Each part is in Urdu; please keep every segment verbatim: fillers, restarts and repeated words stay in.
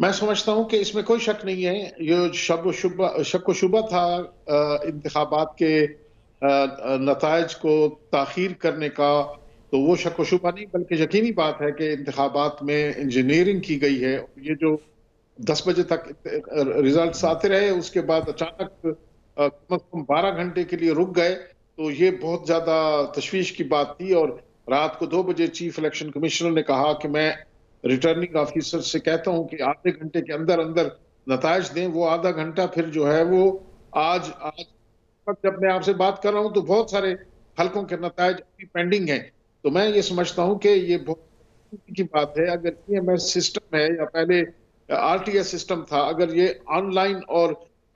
میں سمجھتا ہوں کہ اس میں کوئی شک نہیں ہے. یہ شک و شبہ شک و شبہ تھا انتخابات کے نتائج کو تاخیر کرنے کا، تو وہ شک و شبہ نہیں بلکہ یقینی بات ہے کہ انتخابات میں انجینئرنگ کی گئی ہے. یہ جو دس بجے تک ریزلٹس آتے رہے، اس کے بعد اچانک کم از کم بارہ گھنٹے کے لیے رک گئے، تو یہ بہت زیادہ تشویش کی بات تھی. اور رات کو دو بجے چیف الیکشن کمشنر نے کہا کہ میں ریٹرننگ آفیسر سے کہتا ہوں کہ آدھے گھنٹے کے اندر اندر نتائج دیں. وہ آدھا گھنٹہ پھر جو ہے وہ آج آج جب میں آپ سے بات کر رہا ہوں تو بہت سارے حلقوں کے نتائج ابھی پینڈنگ ہیں. تو میں یہ سمجھتا ہوں کہ یہ بہت کی بات ہے. اگر ای ایم ایس سسٹم ہے یا پہلے آر ٹی ایس سسٹم تھا، اگر یہ آن لائن اور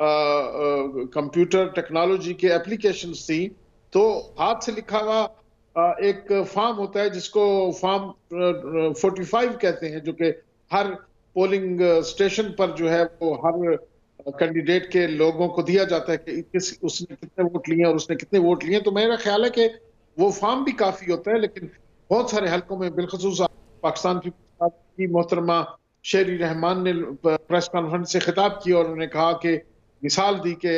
کمپیوٹر ٹیکنالوجی کے اپلیکیشنز تھیں، تو ہاتھ سے لکھا ہوا ایک فارم ہوتا ہے جس کو فارم فورٹی فائیو کہتے ہیں، جو کہ ہر پولنگ اسٹیشن پر جو ہے وہ ہر کینڈیڈیٹ کے لوگوں کو دیا جاتا ہے کہ کس اس نے کتنے ووٹ لیے اور اس نے کتنے ووٹ لیے. تو میرا خیال ہے کہ وہ فارم بھی کافی ہوتا ہے، لیکن بہت سارے حلقوں میں بالخصوص پاکستان کی محترمہ شیری رحمان نے پریس کانفرنس سے خطاب کیا اور انہوں نے کہا کہ مثال دی کہ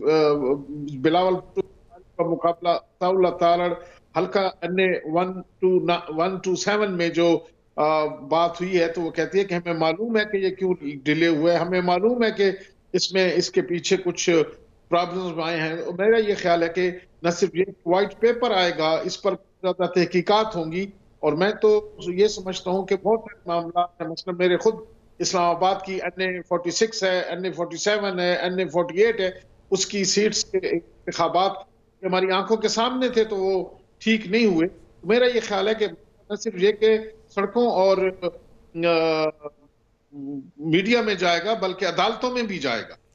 بلاول کا مقابلہ تارڑ حلقہ N A one two seven میں جو بات ہوئی ہے، تو وہ کہتی ہے کہ ہمیں معلوم ہے کہ یہ کیوں ڈیلے ہوئے، ہمیں معلوم ہے کہ اس میں اس کے پیچھے کچھ پرابلمز آئے ہیں. میرا یہ خیال ہے کہ نہ صرف یہ وائٹ پیپر آئے گا، اس پر زیادہ تحقیقات ہوں گی. اور میں تو یہ سمجھتا ہوں کہ بہت سارے معاملات ہیں، مثلا میرے خود اسلام آباد کی این اے فورٹی سکس ہے، این اے فورٹی سیون ہے، این اے فورٹی ایٹ ہے، اس کی سیٹس کے انتخابات ہماری آنکھوں کے سامنے تھے تو وہ ٹھیک نہیں ہوئے. میرا یہ خیال ہے کہ نہ صرف یہ کہ سڑکوں اور میڈیا میں جائے گا بلکہ عدالتوں میں بھی جائے گا.